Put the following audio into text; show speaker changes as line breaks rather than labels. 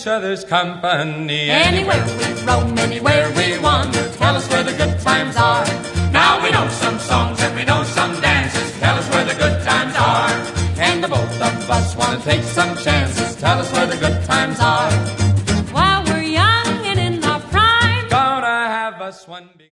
other's company.
Anywhere we roam, anywhere we wander, tell us where the good times are.
Now we know some songs and we know some dances, tell us where the good times are.
And the both of us want to take some chances, tell us where the good times are. While we're young and in our prime,
Gonna have us one big